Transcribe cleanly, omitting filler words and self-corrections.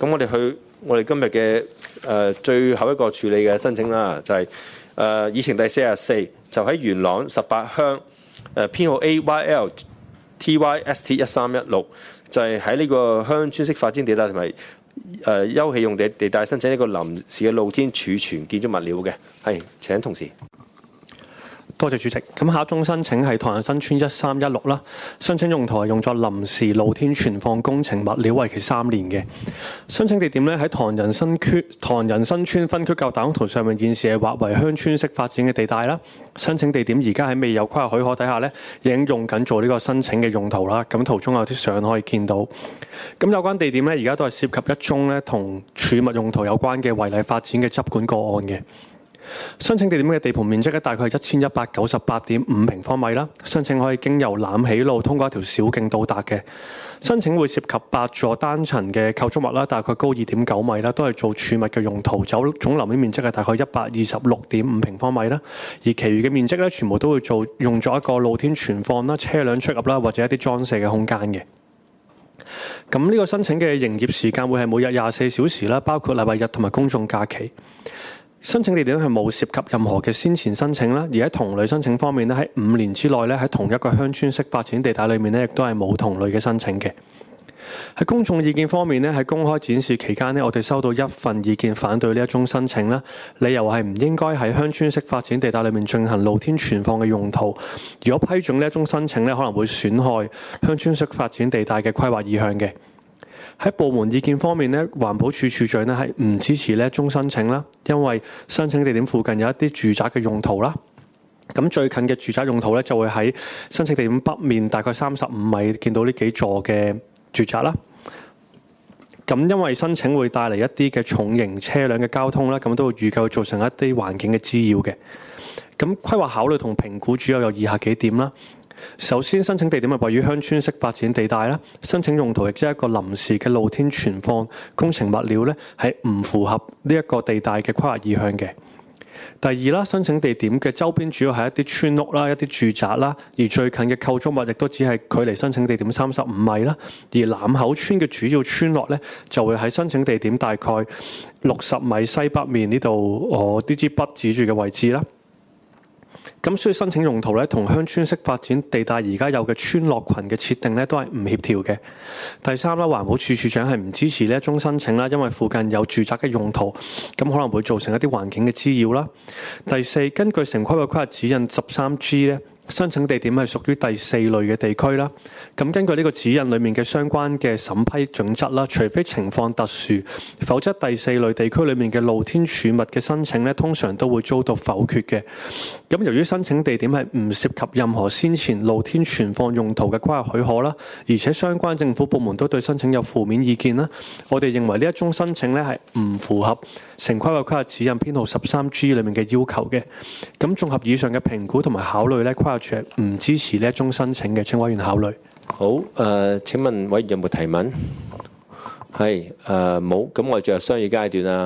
咁我哋今日嘅最後一個處理嘅申請啦，就係議程第44，就喺元朗18鄉編號 AYLTYST1316，就係喺呢個鄉村式發展地帶同埋休憩用地帶申請一個臨時嘅露天儲存建築物料嘅。係，請同事。 多謝主席。咁下一宗申請係唐人新村1316啦，申請用途係用作臨時露天存放工程物料，為期3年嘅。申請地點咧喺唐人新村分區計劃大綱圖上面，現時係劃為鄉村式發展嘅地帶啦。申請地點而家喺未有規劃許可底下咧，已經用緊做呢個申請嘅用途啦。咁圖中有啲相可以見到。咁有關地點咧，而家都係涉及一宗咧同儲物用途有關嘅違例發展嘅執管個案嘅。申請地點嘅地盤面積咧，大概係1198.5平方米啦。申請可以經由攬起路通過一條小徑到達嘅。申請會涉及8座單層嘅構築物啦，大概高2.9米啦，都係做儲物嘅用途。總樓面面積係大概126.5平方米啦。而其餘嘅面積咧，全部都會用作一個露天存放啦、車輛出入啦，或者一啲裝卸嘅空間嘅。咁呢個申請嘅營業時間會係每日24小時啦，包括禮拜日同埋公眾假期。申請地點係冇涉及任何嘅先前申請啦，而喺同類申請方面咧，喺5年之內咧，喺同一個鄉村式發展地帶裏面咧，亦都係冇同類嘅申請嘅。喺公眾意見方面咧，喺公開展示期間咧，我哋收到1份意見反對呢一宗申請啦，理由係唔應該喺鄉村式發展地帶裏面進行露天存放嘅用途。如果批准呢一宗申請咧，可能會損害鄉村式發展地帶嘅規劃意向嘅。喺部門意見方面咧，環保署署長咧係唔支持呢一宗申請啦，因為申請地點附近有一啲住宅嘅用途啦。咁最近嘅住宅用途咧就會喺申請地點北面大概35米見到呢幾座嘅住宅啦。咁因為申請會帶嚟一啲嘅重型車輛嘅交通啦，咁都會預計會造成一啲環境嘅滋擾嘅。咁規劃考慮同評估主要有以下幾點啦。首先，申請地點係位於鄉村式發展地帶啦，申請用途亦即係一個臨時嘅露天存放工程物料咧，係唔符合呢一個地帶嘅規劃意向嘅。第二啦，申請地點嘅周邊主要係一啲村屋啦、一啲住宅啦，而最近嘅構築物亦都只係距離申請地點35米啦。而欖口村嘅主要村落咧，就會喺申請地點大概60米西北面呢度，我呢支筆指住嘅位置啦。咁所以申請用途咧，同鄉村式發展地帶而家有嘅村落群嘅設定咧，都係唔協調嘅。第三啦，環保署署長係唔支持呢一宗申請啦，因為附近有住宅嘅用途，咁可能會造成一啲環境嘅滋擾啦。第四，根據城規會規劃指引13G咧，申請地點係屬於第4類嘅地區啦。咁根據呢個指引裏面嘅相關嘅審批準則啦，除非情況特殊，否則第4類地區裏面嘅露天儲物嘅申請咧，通常都會遭到否決嘅。咁由於申請地點係唔涉及任何先前露天存放用途嘅規劃許可啦，而且相關政府部門都對申請有負面意見啦，我哋認為呢一宗申請咧係唔符合城規會規劃指引編號13G 裏面嘅要求嘅。咁綜合以上嘅評估同埋考慮咧，規劃署係唔支持呢一宗申請嘅，請委員考慮。 好，請問委員有冇提問？係冇，咁我哋進入商議階段啦。